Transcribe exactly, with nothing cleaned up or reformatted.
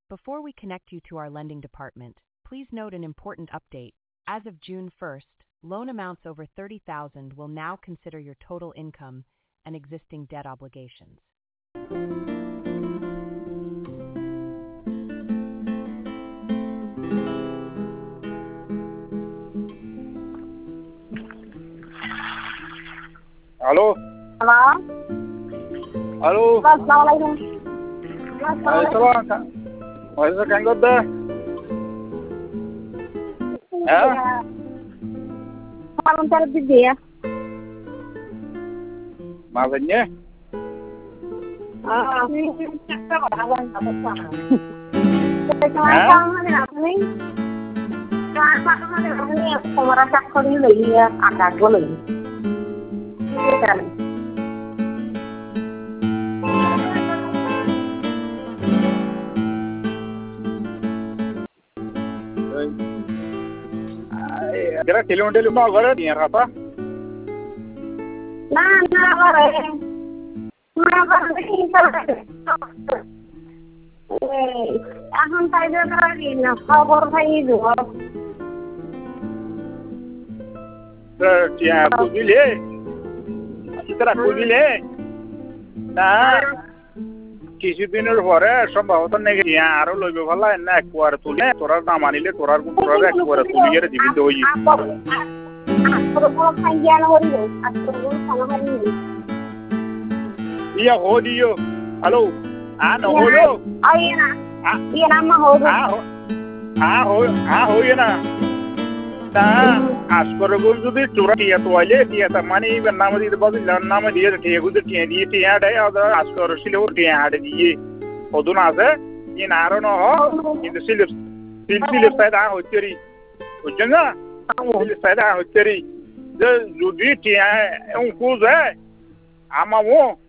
Before we connect you to our lending department, please note an important update. As of June first, loan amounts over thirty thousand dollars will now consider your total income and existing debt obligations. Alo. Halo. Halo. Assalamualaikum. Assalamualaikum. Wajah kan goda. Ya. Malam cari dia. Maksudnya? Ah, ini cakap orang apa sana. Sekarang mana nak ni? Sekarang mana nak ni? Pemerintah cakap ni lagi ya, agak boleh. Kan. Kira kilometer lima orang ni apa? Nah, nah orang. Nah orang ni sahaja. Eh, aham sahaja kerana nak khabar saya juga. Tiada kubil. Kita kubil. Nah, किसी दिन और है संभव तो नहीं है यार लोग भला है ना कुआर तुले तोरा ना मानी ले तोरा को तोरा का कुआर तुले ये जीवित हो ही आपको को खाइया ना हो रही है आपको को खाना नहीं ये हो दियो हेलो आ ना हो लो आइए ना ये नाम हो दो हाँ हो हाँ हो ये ना ता आस्कर को जो भी तोरा किया तो वाले किया था मानी नाम दी तो बाकी नाम दिए तो ठीक उधर किया दिए किया डे और आस्कर सिले और किया हाड़ दिए और दोनों आसे ये नारो ना हो ये सिले सिले साइड आ होचरी होचेंगा सिले साइड आ होचरी जो जो भी किया है उनको जो है आमा वो